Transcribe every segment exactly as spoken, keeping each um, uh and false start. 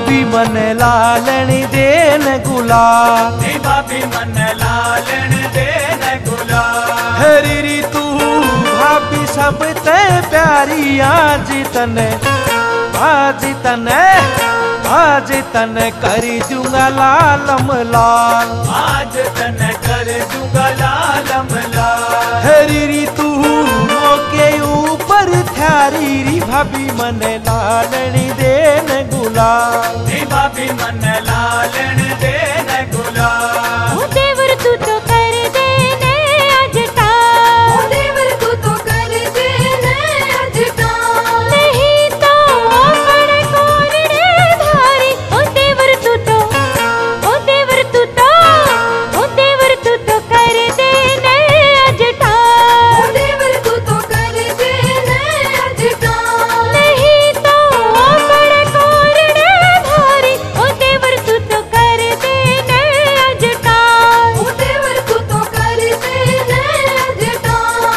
भाभी मन लालण देन गुलाल, नी भाभी मन लालण देन गुलाल। हरी री तू भाभी सब ते प्यारी, आज तने आज तने आज तने कर दूंगा लालम लाल, आज तने कर दूंगा लालम लाल। हरी री तू मोके ऊपर थारी री भाभी मन लालण देन गुलाल, नी भाभी मन लालण देन गुलाल। ओ देवर तू तो कर देने अजटा, ओ देवर तू तो कर देने अजटा, नहीं तो पड़े कोरड़े धारी। ओ देवर तू तो ओ देवर तू तो ओ देवर तू तो कर देने अजटा, ओ देवर तू तो कर देने अजटा, नहीं तो पड़े कोरड़े धारी। ओ देवर तू तो कर देने अजटा, ओ देवर तू तो कर देने अजटा।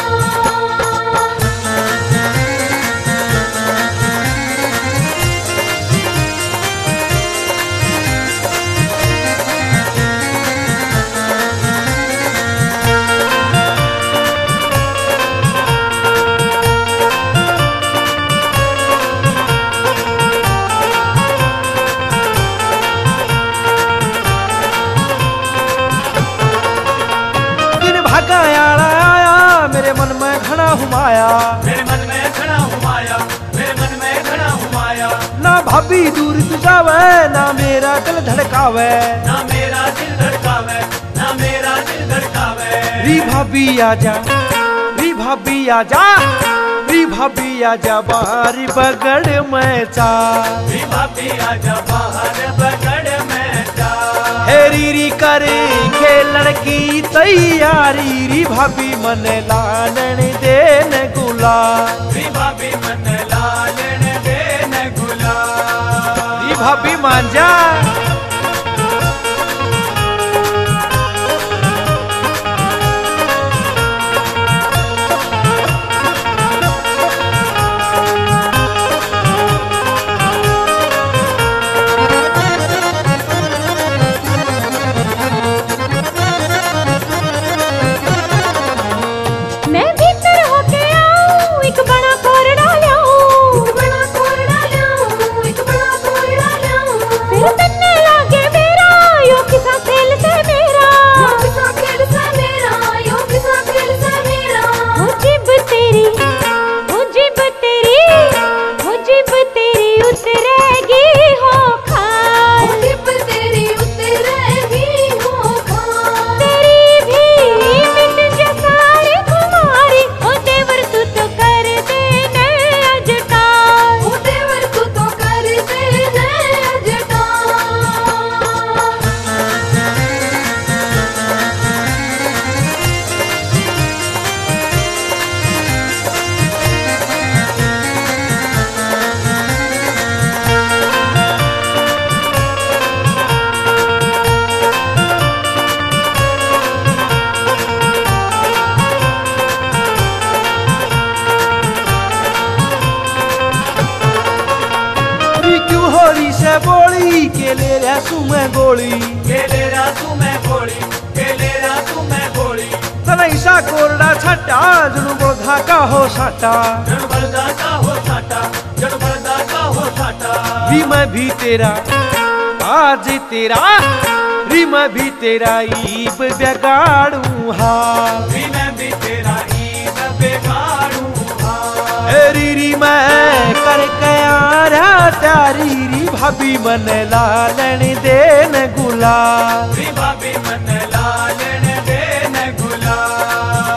दिन भागा यारा आया मेरे मन में घना हुमाया, मेरे मन में खड़ा हुमाया, मेरे मन में खड़ा हुमाया। ना भाभी दूर तू जावे ना मेरा दिल धड़कावे, ना मेरा दिल धड़कावे, ना मेरा दिल धड़कावे। री भाभी आजा री भाभी आजा री भाभी आजा बाहर बगड़ में चा, नी भाभी आजा बाहर बगड़ में जा। हेरी री करे खेलन की तैयारी, री भाभी मन लालण देन गुलाल, नी भाभी मन लालण देन गुलाल। री भाभी मान जा। मैं भीतर होके आऊं एक बड़ा कोरड़ा ल्याऊं, एक बड़ा कोरड़ा ल्याऊं, एक बड़ा कोरड़ा ल्याऊं, फिर तन्ने लागे मेरा यो किसा खेल से मेरा। यो किसा खेल से मेरा, यो किसा खेल से मेरा। हो जिब तेरी हो जिब तेरी हो जिब तेरी उतरेगी हो खा, ओ जिब तेरी उतरेगी हो खा, तेरी भी मिट जा सारी खुमारी। ओ देवर तू तो कर देने अजटा, ओ देवर तू तो कर देने अजटा। री क्यों होली से बोली के ले रसू में गोली, केले रातू में गोली, केले रातू में गोली। तनैसा कोरड़ा छटा जुनू बोधा का हो साटा, जड़ बलदा का हो साटा, जड़ बलदा का हो साटा। री मैं भी तेरा आज तेरा री मैं भी तेरा ईब बिगाड़ू हाल, भी मैं भी तेरा ईद बेगाड़ू हाँ। हेरी री मैं करके आ रहा तारी, री भाभी मन लालण देन गुलाल, री भाभी मन लालण देन गुलाल।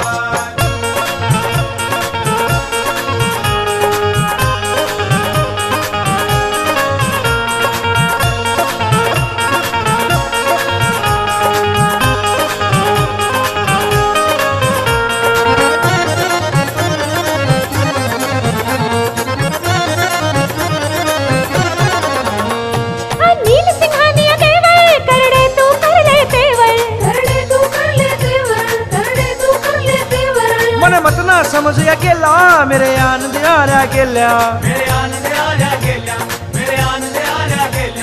नील सिंघानिया देवर करड़े तू कर ले तेवर, करड़े तू कर ले तेवर, करड़े तू कर ले तेवर। मन मत ना समझ अकेला मेरे आनंद आ रहा गेल्या, मेरे आनंद आ रहा गेल्या, मेरे आनंद आ रहा गेल्या।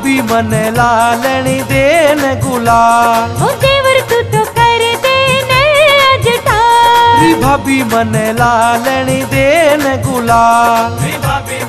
भाभी मने लालनी देन गुलाल ओ देवर तू तो कर दे ने अजठार री भाभी मने लालनी देन गुलाल री भाभी